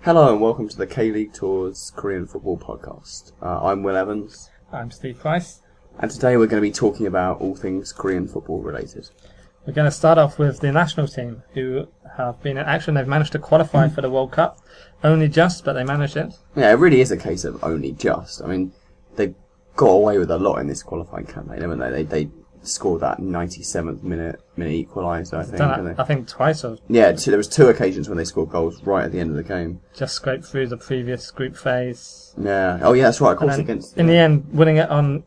Hello and welcome to the K-League Tours Korean Football Podcast. I'm Will Evans. I'm Steve Price. And today we're going to be talking about all things Korean football related. We're going to start off with the national team, who have been in action. They've managed to qualify for the World Cup. Only just, but they managed it. Yeah, it really is a case of only just. I mean, they got away with a lot in this qualifying campaign, haven't they? They scored that 97th minute equaliser, I think. I think twice. Yeah, there was two occasions when they scored goals right at the end of the game. Just scraped through the previous group phase. Yeah. Oh, yeah, that's right. Of course, against. In the end, winning it on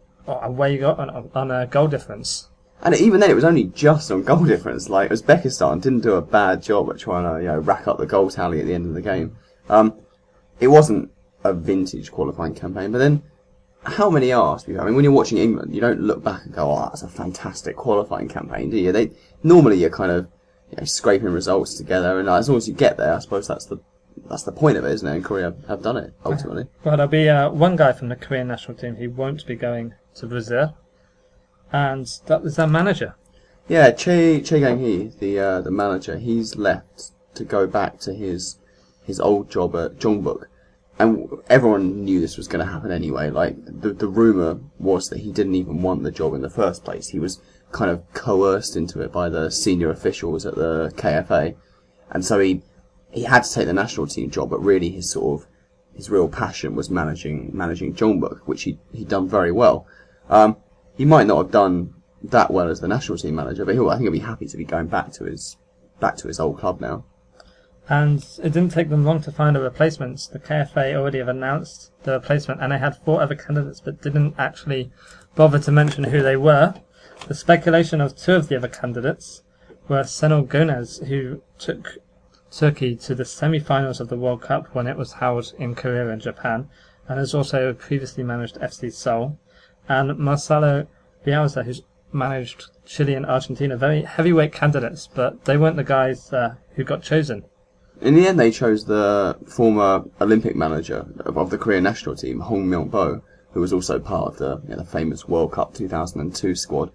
a goal difference. And even then, it was only just on goal difference. Like, Uzbekistan didn't do a bad job at trying to, rack up the goal tally at the end of the game. It wasn't a vintage qualifying campaign, but then, how many are? I mean, when you're watching England, you don't look back and go, "Oh, that's a fantastic qualifying campaign," do you? Normally you're kind of scraping results together, and as long as you get there, I suppose that's the point of it, isn't it? And Korea have done it ultimately. Well, there'll be one guy from the Korean national team who won't be going to Brazil, and that was their manager. Yeah, Che Gang-hee, the manager, he's left to go back to his old job at Jeonbuk. And everyone knew this was going to happen anyway. Like, the rumour was that he didn't even want the job in the first place. He was kind of coerced into it by the senior officials at the KFA. And so he had to take the national team job, but really his real passion was managing Jeonbuk, which he'd done very well. He might not have done that well as the national team manager, but I think he'll be happy to be going back to his old club now. And it didn't take them long to find a replacement. The KFA already have announced the replacement, and they had 4 other candidates, but didn't actually bother to mention who they were. The speculation of 2 of the other candidates were Senol Gonez, who took Turkey to the semi-finals of the World Cup when it was held in Korea and Japan, and has also previously managed FC Seoul, and Marcelo Bielsa, who's managed Chile and Argentina. Very heavyweight candidates, but they weren't the guys who got chosen. In the end, they chose the former Olympic manager of the Korean national team, Hong Myung-bo, who was also part of the famous World Cup 2002 squad.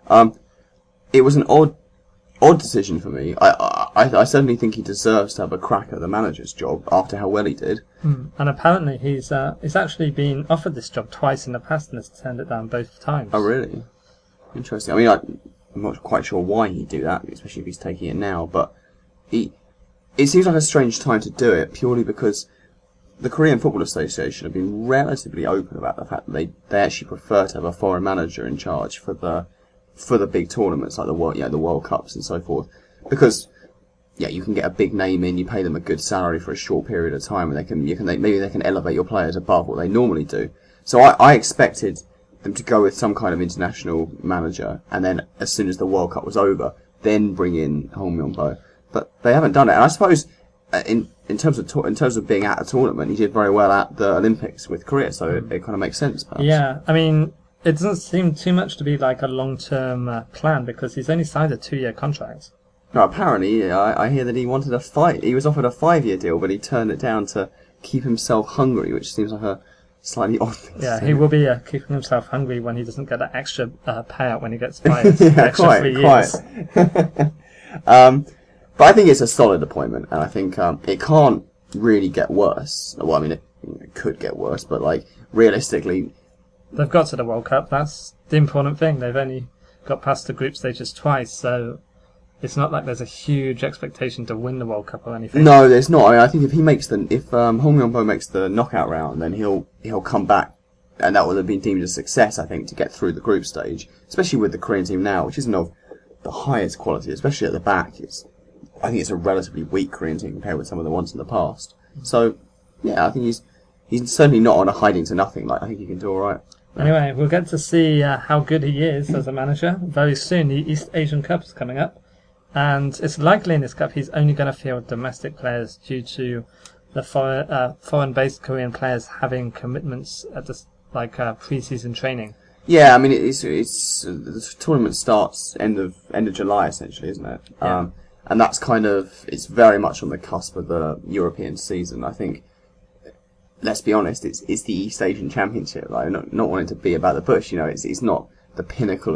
It was an odd decision for me. I certainly think he deserves to have a crack at the manager's job after how well he did. And apparently he's actually been offered this job twice in the past and has turned it down both times. Oh, really? Interesting. I mean, I'm not quite sure why he'd do that, especially if he's taking it now, but it seems like a strange time to do it, purely because the Korean Football Association have been relatively open about the fact that they actually prefer to have a foreign manager in charge for the big tournaments like the World Cups and so forth, because you can get a big name in, you pay them a good salary for a short period of time, and maybe they can elevate your players above what they normally do. So I expected them to go with some kind of international manager, and then as soon as the World Cup was over, then bring in Hong Myung-bo. But they haven't done it, and I suppose in terms of being at a tournament, he did very well at the Olympics with Korea, so it kind of makes sense, perhaps. Yeah, I mean, it doesn't seem too much to be like a long-term plan, because he's only signed a 2-year contract. No, apparently, I hear that he wanted he was offered a 5-year deal, but he turned it down to keep himself hungry, which seems like a slightly odd thing. Yeah, he will be keeping himself hungry when he doesn't get that extra payout when he gets fired. Extra 3 years. But I think it's a solid appointment, and I think it can't really get worse. Well, I mean, it could get worse, but realistically, they've got to the World Cup. That's the important thing. They've only got past the group stages twice, so it's not like there's a huge expectation to win the World Cup or anything. No, there's not. I mean, I think if Hong Myung-bo makes the knockout round, then he'll come back, and that would have been deemed a success, I think, to get through the group stage, especially with the Korean team now, which isn't of the highest quality, especially at the back. I think it's a relatively weak Korean team compared with some of the ones in the past. So, yeah, I think he's certainly not on a hiding to nothing. I think he can do all right. Anyway, we'll get to see how good he is as a manager very soon. The East Asian Cup is coming up, and it's likely in this cup he's only going to field domestic players due to the foreign-based Korean players having commitments at pre-season training. Yeah, I mean the tournament starts end of July essentially, isn't it? Yeah. And that's it's very much on the cusp of the European season. I think, let's be honest, it's the East Asian Championship. Not wanting to be about the bush, it's not the pinnacle of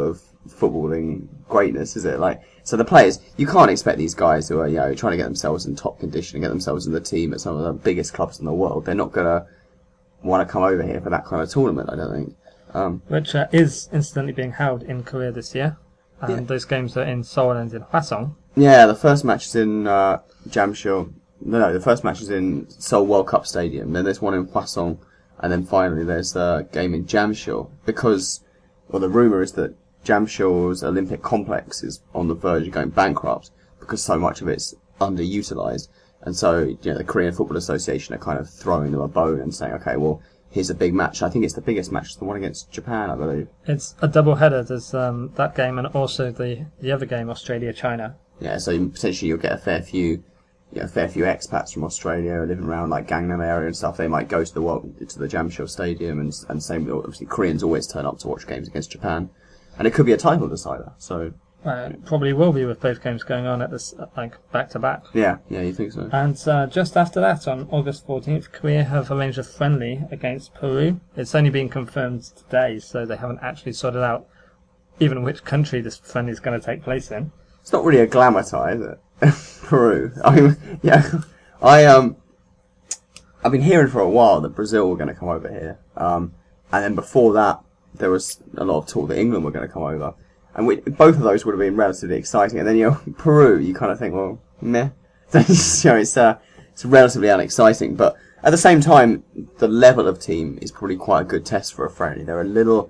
footballing greatness, is it? Like, so the players, you can't expect these guys who are, trying to get themselves in top condition and get themselves in the team at some of the biggest clubs in the world. They're not gonna want to come over here for that kind of tournament, I don't think. Which is incidentally being held in Korea this year. And those games are in Seoul and in Hwaseong. Yeah, the first match is in Jamsil. No, the first match is in Seoul World Cup Stadium. Then there's one in Hwaseong, and then finally there's the game in Jamsil. Because, well, the rumour is that Jamsil's Olympic complex is on the verge of going bankrupt because so much of it's underutilised. And so, the Korean Football Association are kind of throwing them a bone and saying, okay, well, here's a big match. I think it's the biggest match, the one against Japan, I believe. It's a double header. There's that game and also the other game, Australia-China. Yeah, so potentially you'll get a fair few expats from Australia living around like Gangnam area and stuff. They might go to the Jamsil Stadium, and same, obviously Koreans always turn up to watch games against Japan, and it could be a title decider. So it probably will be with both games going on at this back to back. Yeah, you think so? And just after that, on August 14th, Korea have arranged a friendly against Peru. It's only been confirmed today, so they haven't actually sorted out even which country this friendly is going to take place in. It's not really a glamour tie, is it? Peru. I mean, yeah. I've been hearing for a while that Brazil were going to come over here. And then before that, there was a lot of talk that England were going to come over. And both of those would have been relatively exciting. And then, Peru, you kind of think, well, meh. It's relatively unexciting. But at the same time, the level of team is probably quite a good test for a friendly. They're a little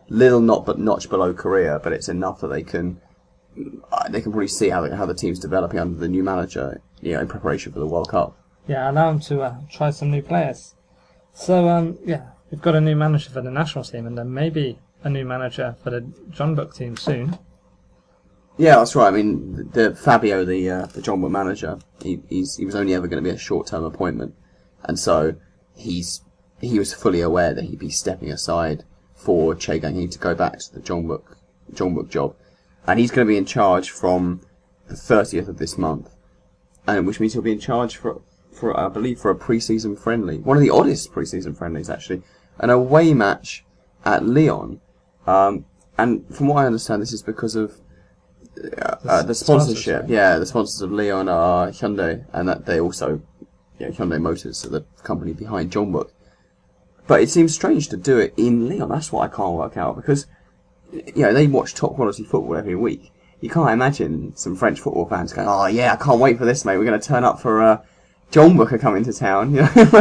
notch below Korea, but it's enough that they can probably see how the team's developing under the new manager, in preparation for the World Cup. Yeah, allow them to try some new players. So, we've got a new manager for the national team, and then maybe a new manager for the Jeonbuk team soon. Yeah, that's right. I mean, Fabio, the Jeonbuk manager, he was only ever going to be a short-term appointment, and so he was fully aware that he'd be stepping aside for Che Gang-hee to go back to the Jeonbuk job. And he's going to be in charge from the 30th of this month, and which means he'll be in charge for I believe for a pre-season friendly, one of the oddest pre-season friendlies actually, an away match at Lyon. And from what I understand, this is because of the sponsorship. Yeah, the sponsors of Lyon are Hyundai, and that they also, Hyundai Motors are the company behind Jeonbuk. But it seems strange to do it in Lyon. That's what I can't work out, because they watch top quality football every week. You can't imagine some French football fans going, "Oh yeah, I can't wait for this, mate. We're going to turn up for Jeonbuk are coming to town."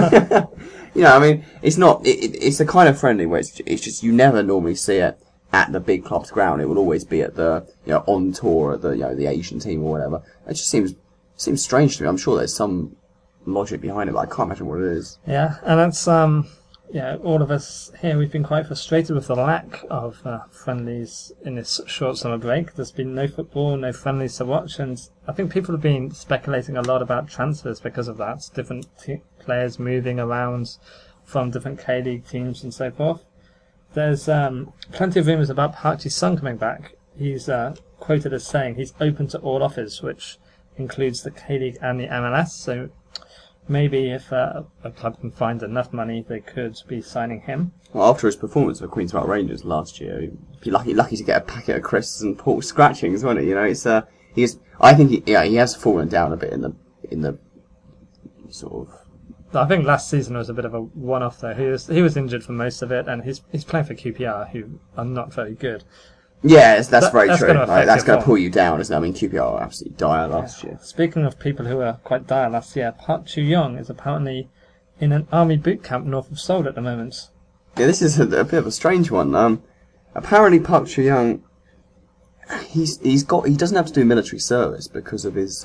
I mean, it's not. It's the kind of friendly where it's just you never normally see it at the big club's ground. It will always be at the on tour at the Asian team or whatever. It just seems strange to me. I'm sure there's some logic behind it, but I can't imagine what it is. Yeah, and that's all of us here, we've been quite frustrated with the lack of friendlies in this short summer break. There's been no football, no friendlies to watch, and I think people have been speculating a lot about transfers because of that. Different players moving around from different K-League teams and so forth. There's plenty of rumours about Park Ji-sung coming back. He's quoted as saying he's open to all offers, which includes the K-League and the MLS, so maybe if a club can find enough money, they could be signing him. Well, after his performance for Queen's Park Rangers last year, he'd be lucky to get a packet of crisps and pork scratchings, wouldn't he? I think he has fallen down a bit in the sort of. I think last season was a bit of a one-off though. He was injured for most of it, and he's playing for QPR, who are not very good. Yeah, that's very true. That's going to to pull you down, isn't it? I mean, QPR were absolutely dire last year. Speaking of people who were quite dire last year, Park Chu-young is apparently in an army boot camp north of Seoul at the moment. Yeah, this is a bit of a strange one. Apparently Park Chu-young, he doesn't have to do military service because of his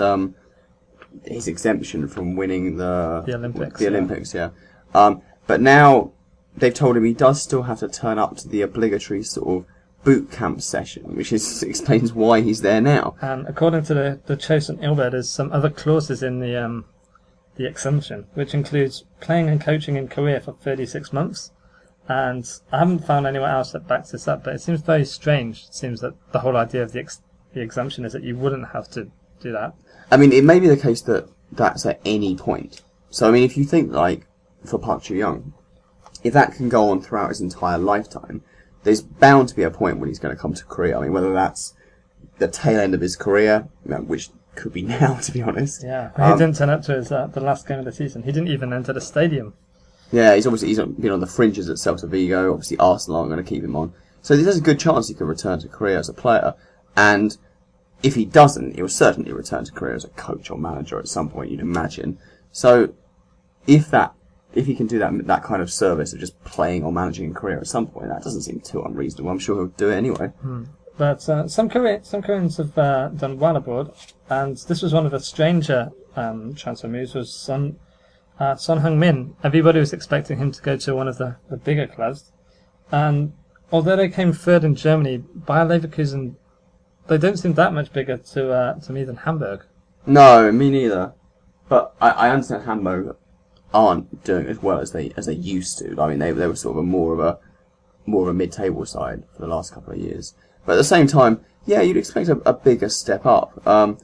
exemption from winning the Olympics. The Olympics, yeah. But now they've told him he does still have to turn up to the obligatory sort of boot camp session, which explains why he's there now. And according to the Chosun Ilbo, there's some other clauses in the exemption, which includes playing and coaching in Korea for 36 months. And I haven't found anywhere else that backs this up, but it seems very strange. It seems that the whole idea of the exemption is that you wouldn't have to do that. I mean, it may be the case that that's at any point. So, I mean, if you think, like, for Park Chu-young, if that can go on throughout his entire lifetime, there's bound to be a point when he's going to come to Korea. I mean, whether that's the tail end of his career, which could be now, to be honest. Yeah, he didn't turn up to his the last game of the season. He didn't even enter the stadium. Yeah, he's been on the fringes at Celta Vigo. Obviously, Arsenal aren't going to keep him on. So there's a good chance he could return to Korea as a player. And if he doesn't, he will certainly return to Korea as a coach or manager at some point, you'd imagine. So if he can do that kind of service of just playing or managing in Korea at some point, that doesn't seem too unreasonable. I'm sure he'll do it anyway. But some Koreans have done well abroad, and this was one of the stranger transfer moves. Was Son Heung-min. Everybody was expecting him to go to one of the bigger clubs, and although they came third in Germany, Bayer Leverkusen, they don't seem that much bigger to me than Hamburg. No, me neither. But I understand Hamburg aren't doing as well as they used to. I mean, they were sort of more of a mid-table side for the last couple of years. But at the same time, yeah, you'd expect a bigger step up.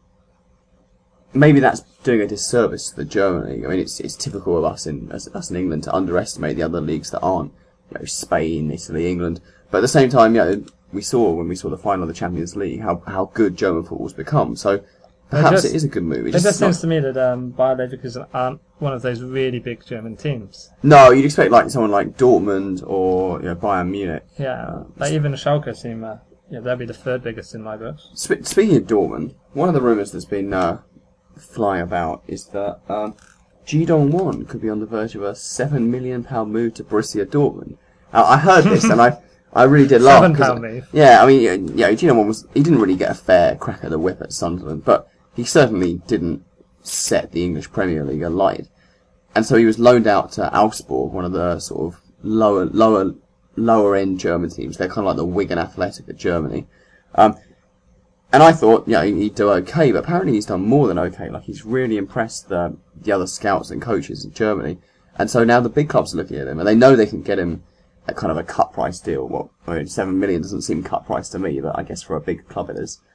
Maybe that's doing a disservice to the German league. I mean, it's typical of us in England to underestimate the other leagues that aren't, Spain, Italy, England. But at the same time, we saw when we saw the final of the Champions League how good German football's become. So perhaps it is a good move. It just seems to me that Bayer Leverkusen aren't one of those really big German teams. No, you'd expect someone like Dortmund or Bayern Munich. Yeah, even Schalke seem they'll be the third biggest in my books. Speaking of Dortmund, one of the rumours that's been flying about is that Ji Dong-won could be on the verge of a £7 million move to Borussia Dortmund. I heard this and I really did laugh. £7 move. Yeah, I mean, Ji Dong-won he didn't really get a fair crack at the whip at Sunderland, but he certainly didn't set the English Premier League alight. And so he was loaned out to Augsburg, one of the sort of lower end German teams. They're kind of like the Wigan Athletic of Germany. And I thought, he'd do okay, but apparently he's done more than okay. He's really impressed the other scouts and coaches in Germany. And so now the big clubs are looking at him, and they know they can get him at kind of a cut price deal. Well, I mean, 7 million doesn't seem cut price to me, but I guess for a big club it is.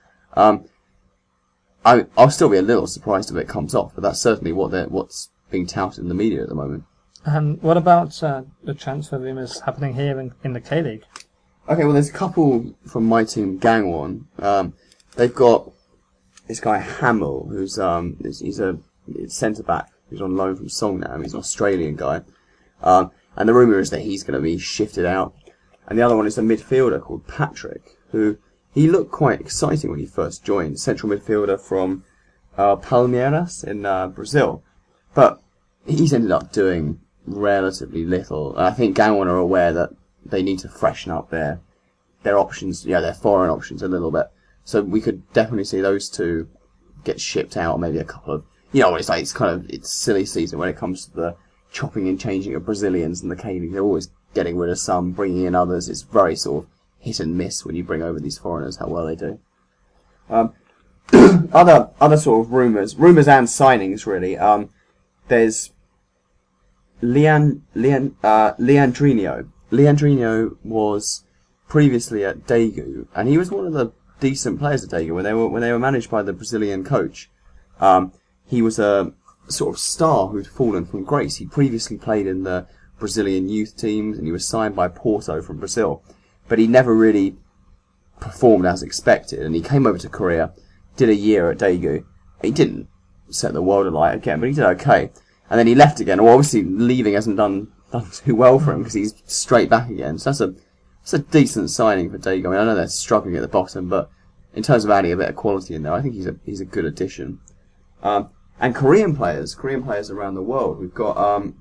I'll still be a little surprised if it comes off, but that's certainly what's being touted in the media at the moment. And what about the transfer rumours happening here in the K-League? Okay, well, there's a couple from my team, Gangwon. They've got this guy Hamill, who's he's a centre-back who's on loan from Songnam. He's an Australian guy. And the rumour is that he's going to be shifted out. And the other one is a midfielder called Patrick, who he looked quite exciting when he first joined. Central midfielder from Palmeiras in Brazil. But he's ended up doing relatively little. And I think Gangwon are aware that they need to freshen up their options, their foreign options a little bit. So we could definitely see those two get shipped out, maybe a couple of, it's silly season when it comes to the chopping and changing of Brazilians in the K-League. They're always getting rid of some, bringing in others. It's very sort of hit and miss when you bring over these foreigners, how well they do. Other sort of rumours and signings really. There's Leandrinho. Leandrinho was previously at Daegu, and he was one of the decent players at Daegu when they were managed by the Brazilian coach. He was a sort of star who'd fallen from grace. He previously played in the Brazilian youth teams, and he was signed by Porto from Brazil, but he never really performed as expected. And he came over to Korea, did a year at Daegu. He didn't set the world alight again, but he did okay. And then he left again. Well, obviously leaving hasn't done too well for him because he's straight back again. So that's a decent signing for Daegu. I mean, I know they're struggling at the bottom, but in terms of adding a bit of quality in there, I think he's a good addition. And Korean players around the world. We've got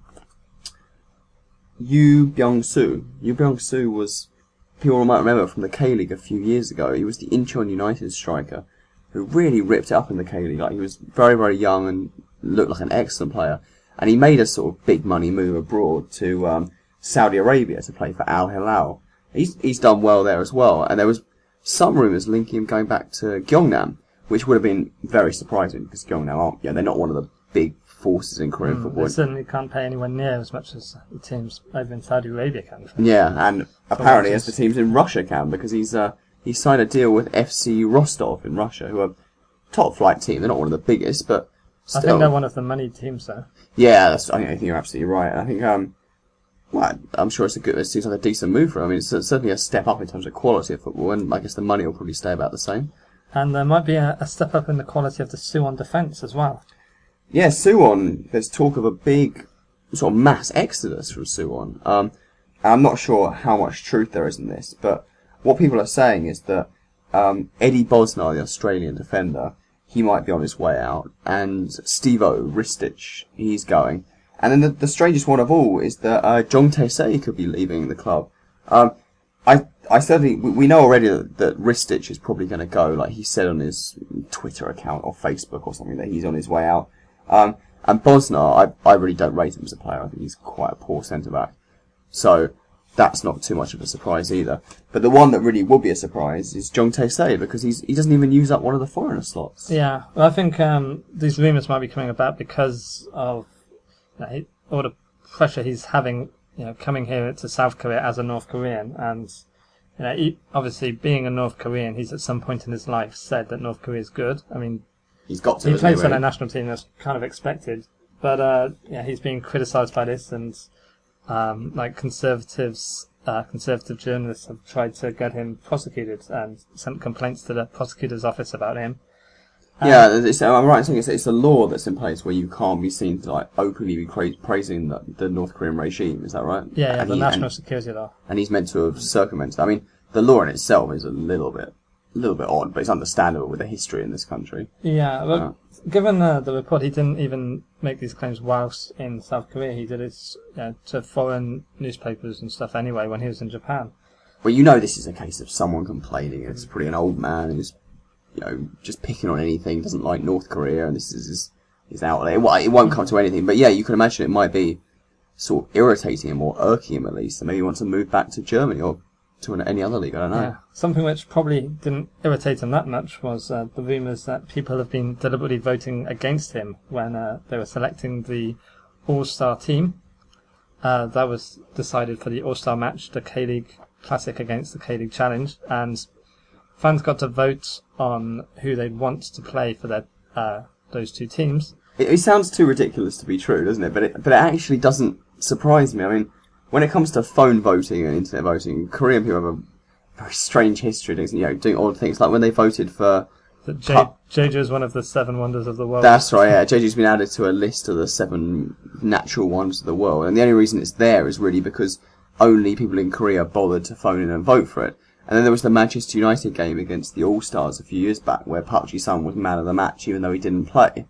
Yoo Byung-soo. Yoo Byung-soo was, people might remember from the K-League a few years ago. He was the Incheon United striker who really ripped it up in the K-League. He was very, very young and looked like an excellent player. And he made a sort of big money move abroad to Saudi Arabia to play for Al Hilal. He's done well there as well. And there was some rumours linking him going back to Gyeongnam, which would have been very surprising because Gyeongnam they're not one of the big forces in Korean football. They certainly can't pay anywhere near as much as the teams over in Saudi Arabia can. Yeah, and apparently as the teams in Russia can, because he's signed a deal with FC Rostov in Russia, who are top flight team. They're not one of the biggest, but still. I think they're one of the money teams, though. Yeah, I think you're absolutely right. I think Well, I'm sure it seems like a decent move for him. I mean, it's certainly a step up in terms of quality of football, and I guess the money will probably stay about the same. And there might be a step up in the quality of the Suwon defence as well. Yeah, Suwon, there's talk of a big sort of mass exodus from Suwon. I'm not sure how much truth there is in this, but what people are saying is that Eddie Bosnar, the Australian defender, he might be on his way out, and Stevo Ristic, he's going. And then the strangest one of all is that Jong Tae-se could be leaving the club. I certainly, we know already that Ristic is probably going to go, like he said on his Twitter account or Facebook or something, that he's on his way out. And Bosnar, I really don't rate him as a player. I think he's quite a poor centre-back. So that's not too much of a surprise either. But the one that really would be a surprise is Jong Tae-se, because he doesn't even use up one of the foreigner slots. Yeah, well, I think these rumours might be coming about because of all the pressure he's having, coming here to South Korea as a North Korean, and obviously being a North Korean, he's at some point in his life said that North Korea is good. I mean, he's got to. He plays for their national team, that's kind of expected, but he's being criticised by this, and conservative journalists have tried to get him prosecuted and sent complaints to the prosecutor's office about him. Yeah, I'm right in saying it's a law that's in place where you can't be seen to openly be praising the North Korean regime. Is that right? Yeah, the national security law. And he's meant to have circumvented. I mean, the law in itself is a little bit odd, but it's understandable with the history in this country. Yeah, well, given the report, he didn't even make these claims whilst in South Korea. He did it to foreign newspapers and stuff anyway when he was in Japan. Well, this is a case of someone complaining. It's probably an old man who's just picking on anything, doesn't like North Korea, and this is his outlet. Well, it won't come to anything, but yeah, you can imagine it might be sort of irritating him or irking him at least, and maybe he wants to move back to Germany or to any other league, I don't know. Yeah. Something which probably didn't irritate him that much was the rumours that people have been deliberately voting against him when they were selecting the All-Star team. That was decided for the All-Star match, the K-League Classic against the K-League Challenge, and fans got to vote on who they'd want to play for those two teams. It sounds too ridiculous to be true, doesn't it? But it actually doesn't surprise me. I mean, when it comes to phone voting and internet voting, Korean people have a very strange history, doing odd things. Like when they voted for... Jeju is one of the 7 wonders of the world. That's right, yeah. Jeju's been added to a list of the 7 natural wonders of the world. And the only reason it's there is really because only people in Korea bothered to phone in and vote for it. And then there was the Manchester United game against the All-Stars a few years back where Park Ji-sung was man of the match even though he didn't play.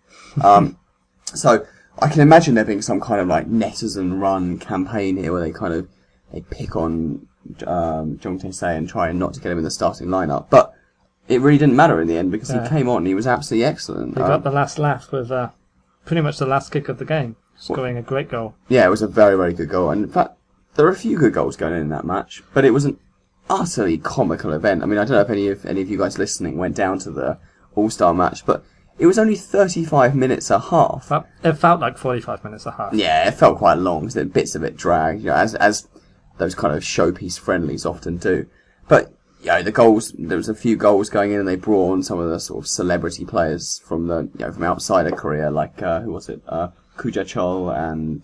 So I can imagine there being some kind of netizen-run campaign here where they pick on Jong Tae-se and try not to get him in the starting lineup. But it really didn't matter in the end because he came on and he was absolutely excellent. He got the last laugh with pretty much the last kick of the game, scoring a great goal. Yeah, it was a very, very good goal. And in fact, there were a few good goals going in that match, but it was an utterly comical event. I mean, I don't know if any of you guys listening went down to the All-Star match, but it was only 35 minutes a half. It felt like 45 minutes a half. Yeah, it felt quite long, because bits of it dragged, as those kind of showpiece friendlies often do. But the goals, there was a few goals going in, and they brought on some of the sort of celebrity players from from outside of Korea, like who was it? Kuja Chol and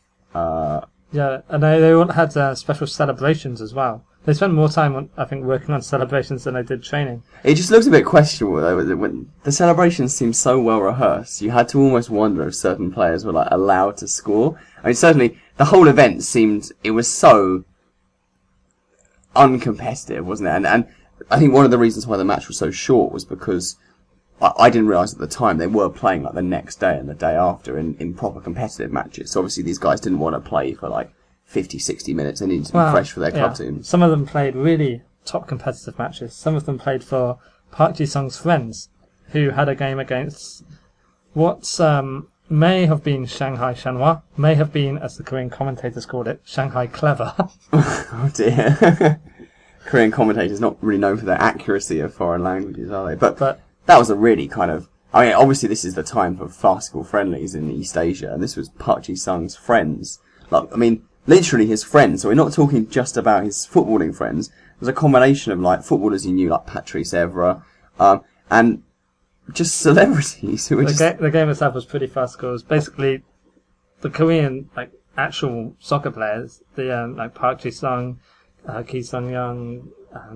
and they all had special celebrations as well. They spent more time, I think, working on celebrations than they did training. It just looked a bit questionable, though. When the celebrations seemed so well rehearsed, you had to almost wonder if certain players were allowed to score. I mean, certainly the whole event it was so uncompetitive, wasn't it? And I think one of the reasons why the match was so short was because I didn't realise at the time they were playing the next day and the day after in proper competitive matches. So obviously these guys didn't want to play for 50, 60 minutes. They needed to be fresh for their club teams. Some of them played really top competitive matches. Some of them played for Park Ji-sung's friends, who had a game against what may have been Shanghai Shenhua, may have been, as the Korean commentators called it, Shanghai Clever. Oh dear. Korean commentators not really known for their accuracy of foreign languages, are they? But that was a really kind of... I mean, obviously this is the time for farcical friendlies in East Asia, and this was Park Ji-sung's friends. Literally his friends, so we're not talking just about his footballing friends. There's a combination of footballers he knew, like Patrice Evra, and just celebrities who were the game itself was pretty fast. It was basically the Korean actual soccer players, the like Park Ji-sung, Ki Sung-young,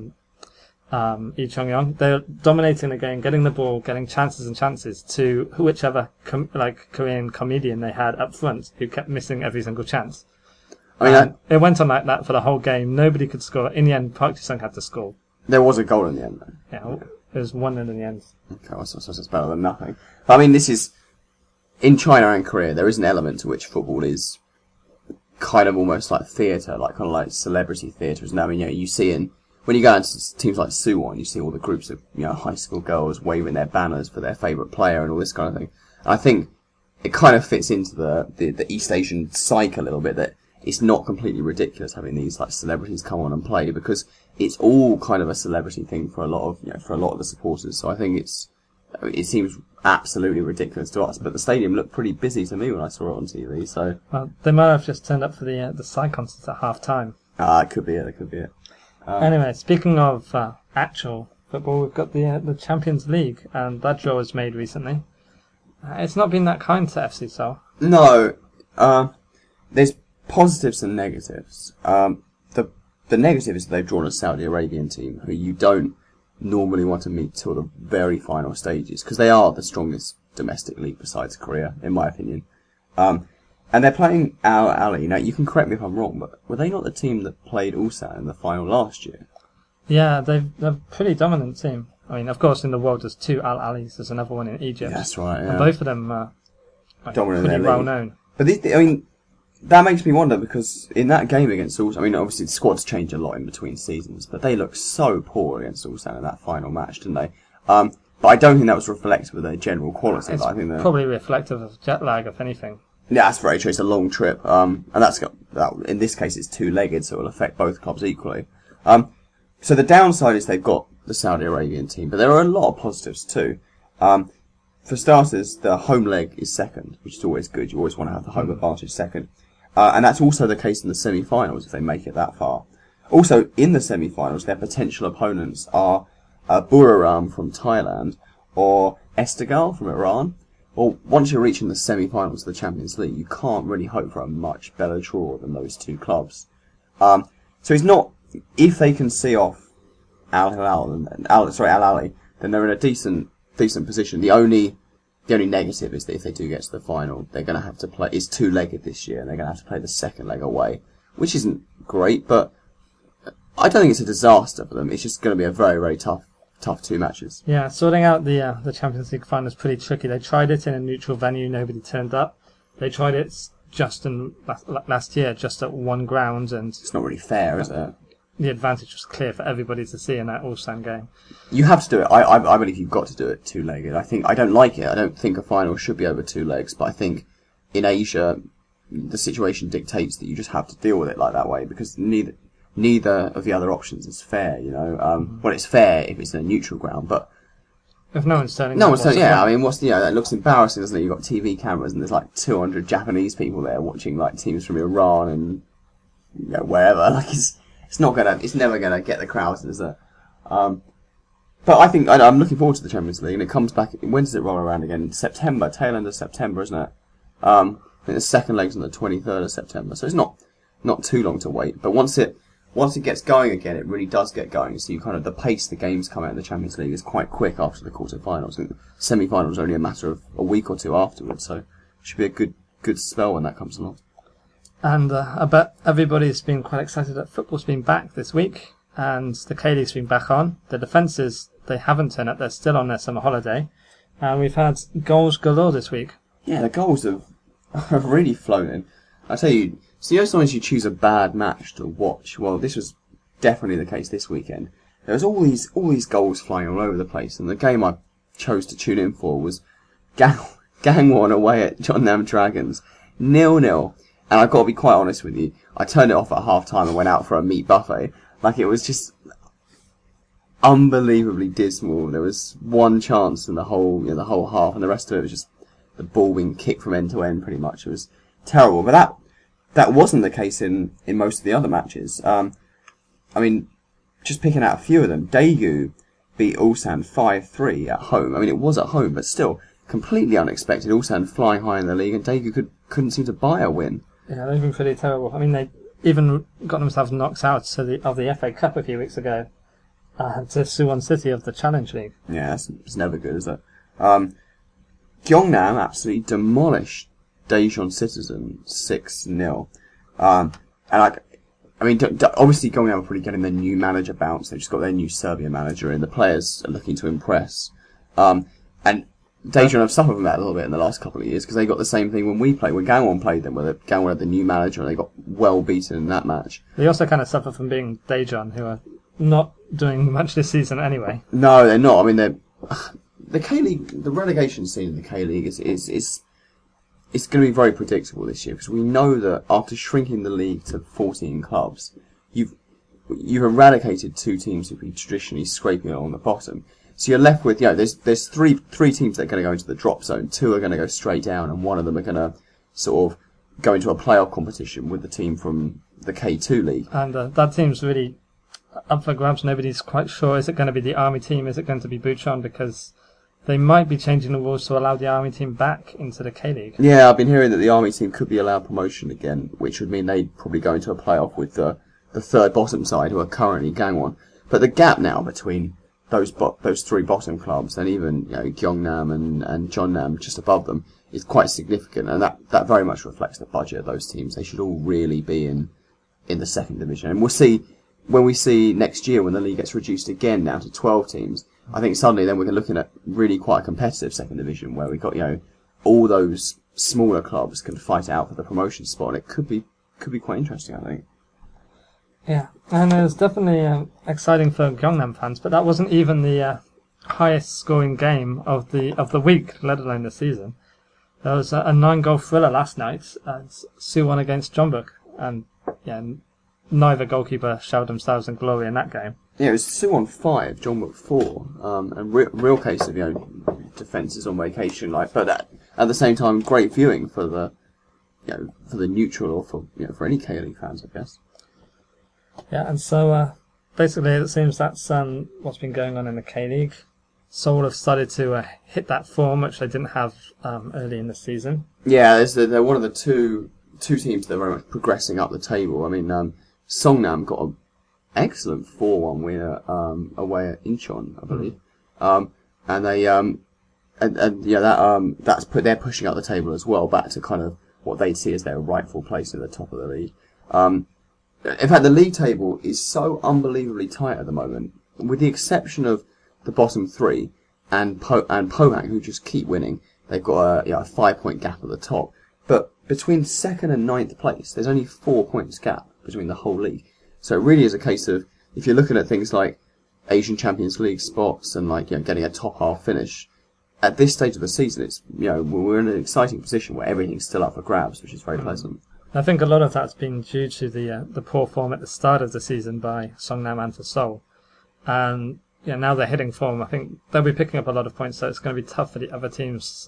Lee Chung-young, they're dominating the game, getting the ball, getting chances and chances to whichever Korean comedian they had up front who kept missing every single chance. I mean, it went on like that for the whole game. Nobody could score. In the end, Park Ji-sung had to score. There was a goal in the end, though. Yeah, it was 1-0 in the end. Okay, well, so it's better than nothing. But, I mean, this is... In China and Korea, there is an element to which football is kind of almost like theatre, like kind of like celebrity theatre, isn't it? I mean, you see when you go into teams like Suwon, you see all the groups of, high school girls waving their banners for their favourite player and all this kind of thing. And I think it kind of fits into the East Asian psyche a little bit, that it's not completely ridiculous having these like celebrities come on and play, because it's all kind of a celebrity thing for a lot of the supporters. So I think it seems absolutely ridiculous to us, but the stadium looked pretty busy to me when I saw it on TV. So they might have just turned up for the side concerts at half time. It could be it. Anyway, speaking of actual football, we've got the Champions League, and that draw was made recently. It's not been that kind to FC Seoul. No, there's positives and negatives. The negative is that they've drawn a Saudi Arabian team who you don't normally want to meet till the very final stages, because they are the strongest domestic league besides Korea, in my opinion. And they're playing Al Ahly. Now, you can correct me if I'm wrong, but were they not the team that played Ulsan in the final last year? Yeah, they're a pretty dominant team. I mean, of course, in the world there's two Al Ahly's. There's another one in Egypt. That's right, yeah. And both of them are pretty well known. But that makes me wonder, because in that game against Ulsan, I mean, obviously the squad's changed a lot in between seasons, but they looked so poor against Ulsan in that final match, didn't they? But I don't think that was reflective of their general quality. It's I think probably reflective of jet lag, if anything. Yeah, that's very true. It's a long trip, and in this case it's two-legged, so it'll affect both clubs equally. So the downside is they've got the Saudi Arabian team, but there are a lot of positives too. For starters, the home leg is second, which is always good. You always want to have the home advantage second. And that's also the case in the semi-finals if they make it that far. Also, in the semi-finals, their potential opponents are Buriram from Thailand or Esteghlal from Iran. Well, once you're reaching the semi-finals of the Champions League, you can't really hope for a much better draw than those two clubs. So it's not, if they can see off Al Ahly, then they're in a decent position. The only negative is that if they do get to the final, they're going to have to play. It's two-legged this year, and they're going to have to play the second leg away, which isn't great. But I don't think it's a disaster for them. It's just going to be a very, very tough two matches. Yeah, sorting out the Champions League final is pretty tricky. They tried it in a neutral venue, nobody turned up. They tried it just last year, just at one ground, and it's not really fair, is it? The advantage was clear for everybody to see in that Ulsan game. You have to do it. I believe you've got to do it two-legged. I don't like it. I don't think a final should be over two legs, but I think in Asia the situation dictates that you just have to deal with it like that way, because neither of the other options is fair. Well, it's fair if it's in a neutral ground, but if no one's turning, yeah. I mean, that looks embarrassing, doesn't it? You've got TV cameras and there's like 200 Japanese people there watching like teams from Iran and wherever. Like it's never gonna get the crowds, is it? But I think I'm looking forward to the Champions League, and it comes back. When does it roll around again? September, tail end of September, isn't it? I think the second leg's on the 23rd of September, so it's not too long to wait. But once it gets going again, it really does get going. So the pace the games come out in the Champions League is quite quick after the quarterfinals. And the semi-finals are only a matter of a week or two afterwards, so it should be a good spell when that comes along. And I bet everybody's been quite excited that football's been back this week, and the K-League's been back on. The defences, they haven't turned up, they're still on their summer holiday. And we've had goals galore this week. Yeah, the goals have really flown in. I tell you, so sometimes you choose a bad match to watch. Well, this was definitely the case this weekend. There was all these goals flying all over the place, and the game I chose to tune in for was Gangwon away at Jeonnam Dragons, 0-0. And I've got to be quite honest with you, I turned it off at half time and went out for a meat buffet. Like, it was just unbelievably dismal. There was one chance in the whole half, and the rest of it was just the ball being kicked from end to end, pretty much. It was terrible. But that wasn't the case in most of the other matches. I mean, just picking out a few of them, Daegu beat Ulsan 5-3 at home. I mean, it was at home, but still completely unexpected. Ulsan flying high in the league, and Daegu couldn't seem to buy a win. Yeah, they've been pretty terrible. I mean, they even got themselves knocked out of the FA Cup a few weeks ago to Suwon City of the Challenge League. Yeah, it's never good, is it? Gyeongnam absolutely demolished Daejeon Citizen 6-0. And obviously Gyeongnam are probably getting their new manager bounce. They've just got their new Serbian manager, and the players are looking to impress. And Daejeon have suffered from that a little bit in the last couple of years because they got the same thing when Gangwon played them, where Gangwon had the new manager and they got well beaten in that match. They also kind of suffer from being Daejeon, who are not doing much this season anyway. No, they're not. I mean, the K-League, the relegation scene in the K-League is going to be very predictable this year because we know that after shrinking the league to 14 clubs, you've eradicated two teams who've been traditionally scraping along the bottom. So you're left with, there's three teams that are going to go into the drop zone. Two are going to go straight down, and one of them are going to sort of go into a playoff competition with the team from the K2 league. And that team's really up for grabs. Nobody's quite sure. Is it going to be the Army team? Is it going to be Bucheon? Because they might be changing the rules to allow the Army team back into the K-League. Yeah, I've been hearing that the Army team could be allowed promotion again, which would mean they'd probably go into a playoff with the third bottom side, who are currently Gangwon. But the gap now between those three bottom clubs, and even Gyeongnam and Jeonnam just above them, is quite significant, and that very much reflects the budget of those teams. They should all really be in the second division, and we'll see when we see next year when the league gets reduced again down to 12 teams. I think suddenly then we're looking at really quite a competitive second division where we've got all those smaller clubs can fight out for the promotion spot, and it could be quite interesting, I think. Yeah, and it was definitely exciting for Gyeongnam fans, but that wasn't even the highest scoring game of the week, let alone the season. There was a 9-goal thriller last night at Suwon against Jeonbuk, and neither goalkeeper showed themselves in glory in that game. Yeah, it was Suwon 5, Jeonbuk 4, and real case of defences on vacation, but at the same time, great viewing for the neutral or for any K-League fans, I guess. Yeah, and so basically it seems that's what's been going on in the K-League. Seoul have started to hit that form, which they didn't have early in the season. Yeah, they're one of the two teams that are very much progressing up the table. I mean, Songnam got an excellent 4-1 win away at Incheon, I believe. And they they're pushing up the table as well, back to kind of what they see as their rightful place at the top of the league. In fact, the league table is so unbelievably tight at the moment, with the exception of the bottom three and Pohang, who just keep winning. They've got a 5-point gap at the top, but between second and ninth place, there's only 4 points gap between the whole league. So it really is a case of, if you're looking at things like Asian Champions League spots and getting a top half finish, at this stage of the season, it's we're in an exciting position where everything's still up for grabs, which is very pleasant. I think a lot of that's been due to the poor form at the start of the season by Songnam and for Seoul. And now they're hitting form. I think they'll be picking up a lot of points, so it's going to be tough for the other teams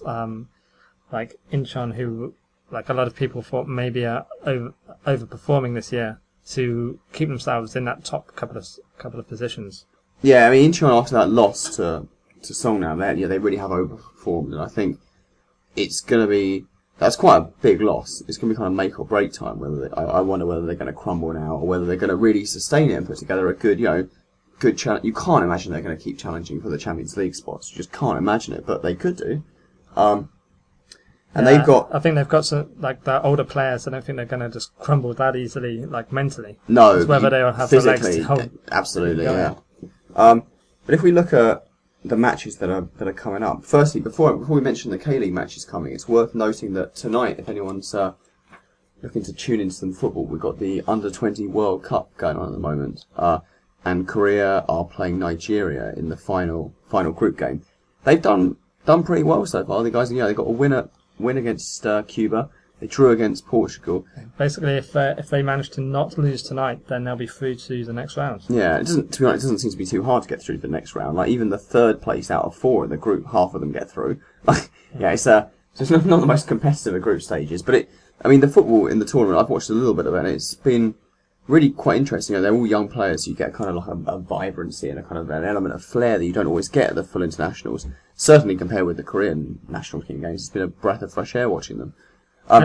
like Incheon, who a lot of people thought maybe are overperforming this year, to keep themselves in that top couple of positions. Yeah, I mean Incheon after that loss to Songnam, they really have overperformed, and I think it's going to be. That's quite a big loss. It's going to be kind of make or break time. I wonder whether they're going to crumble now, or whether they're going to really sustain it and put together a good challenge. You can't imagine they're going to keep challenging for the Champions League spots. You just can't imagine it, but they could do. And they've got. I think they've got some the older players. I don't think they're going to just crumble that easily, mentally. No, it's whether they'll have the legs to hold. Absolutely, yeah. But if we look at the matches that are coming up. Firstly, before we mention the K-League matches coming, it's worth noting that tonight, if anyone's looking to tune into some football, we've got the Under-20 World Cup going on at the moment, and Korea are playing Nigeria in the final group game. They've done pretty well so far. The guys, they got a win against Cuba. They drew against Portugal. Basically, if they manage to not lose tonight, then they'll be through to the next round. Yeah, to be honest, it doesn't seem to be too hard to get through to the next round. Even the third place out of 4 in the group, half of them get through. It's not the most competitive of group stages, but the football in the tournament, I've watched a little bit of it, and it's been really quite interesting. They're all young players, so you get kind of a vibrancy and a kind of an element of flair that you don't always get at the full internationals. Certainly compared with the Korean national team games, it's been a breath of fresh air watching them. And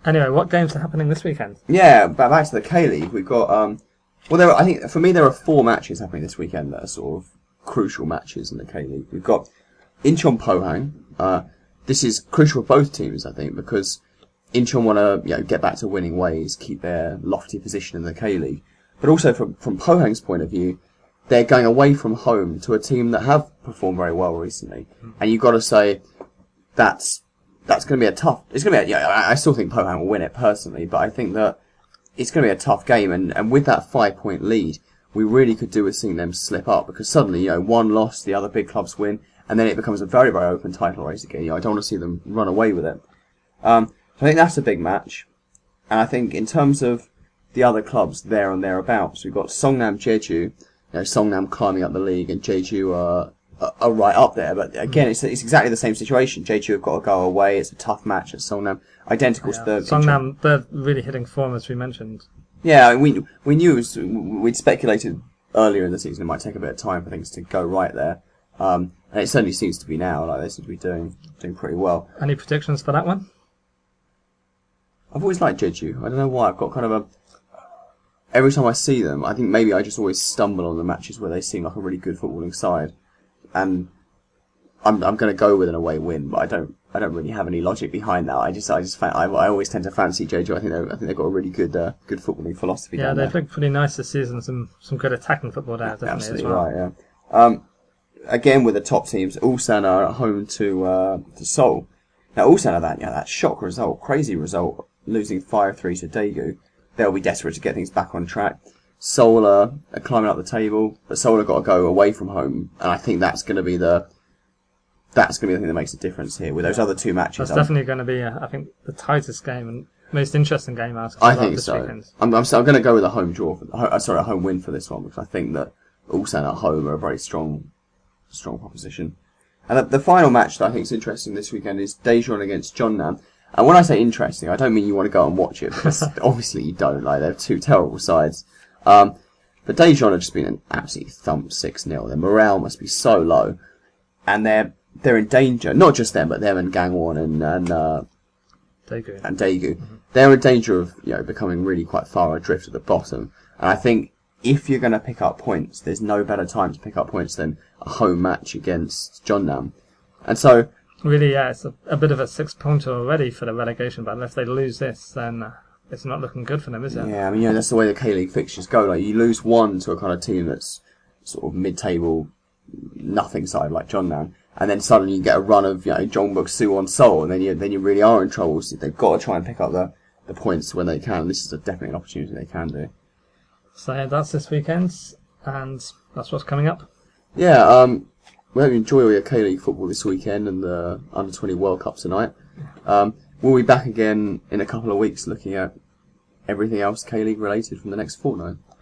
Anyway, what games are happening this weekend? Yeah, back to the K-League. We've got, I think, for me, there are 4 matches happening this weekend that are sort of crucial matches in the K-League. We've got Incheon Pohang. This is crucial for both teams, I think, because Incheon want to get back to winning ways, keep their lofty position in the K-League. But also from Pohang's point of view, they're going away from home to a team that have performed very well recently. And you've got to say that's going to be a tough... It's going to be I still think Pohang will win it personally, but I think that it's going to be a tough game. And with that 5-point lead, we really could do with seeing them slip up, because suddenly, one loss, the other big clubs win, and then it becomes a very, very open title race again. I don't want to see them run away with it. So I think that's a big match. And I think in terms of the other clubs there and thereabouts, we've got Songnam Jeju, Songnam climbing up the league, and Jeju are right up there. But again, it's exactly the same situation. Jeju have got to go away. It's a tough match at Songnam. Identical to the... Songnam, they're really hitting form, as we mentioned. Yeah, we knew, we'd speculated earlier in the season it might take a bit of time for things to go right there. And it certainly seems to be now. Like, they seem to be doing pretty well. Any predictions for that one? I've always liked Jeju. I don't know why. I've got kind of a... Every time I see them, I think maybe I just always stumble on the matches where they seem like a really good footballing side. And I'm going to go with an away win, but I don't really have any logic behind that. I always tend to fancy Jeju. I think they've got a really good footballing philosophy. Yeah, they've looked pretty nice this season. Some good attacking football there, definitely. Absolutely as well. Right. Yeah. Again with the top teams, Ulsan are at home to Seoul. Now Ulsan are that shock result, crazy result, losing 5-3 to Daegu. They'll be desperate to get things back on track. Seoul are climbing up the table, but Seoul have got to go away from home, and I think that's going to be the thing that makes a difference here. With those other 2 matches, that's definitely going to be, I think, the tightest game and most interesting game out of I think this so. weekend. I'm going to go with a home draw. A home win for this one, because I think that Ulsan at home are a very strong proposition. And the final match that I think is interesting this weekend is Daejeon against Jeonnam. And when I say interesting, I don't mean you want to go and watch it, because obviously you don't. Like, they're 2 terrible sides. But Daejeon have just been absolutely thumped 6-0. Their morale must be so low, and they're in danger. Not just them, but them and Gangwon and Daegu. Mm-hmm. They're in danger of becoming really quite far adrift at the bottom. And I think if you're going to pick up points, there's no better time to pick up points than a home match against Jeonnam. And so... Really, yeah, it's a bit of a 6-pointer already for the relegation, but unless they lose this, then it's not looking good for them, is it? Yeah, I mean, that's the way the K-League fixtures go. Like, you lose one to a kind of team that's sort of mid-table, nothing side like Jeonnam, and then suddenly you get a run of Jeongbuk, Suwon, Seoul, and then you really are in trouble. So they've got to try and pick up the points when they can. This is definitely an opportunity they can do. So yeah, that's this weekend, and that's what's coming up. Yeah, we hope you enjoy all your K-League football this weekend and the Under-20 World Cup tonight. We'll be back again in a couple of weeks looking at everything else K-League related from the next fortnight.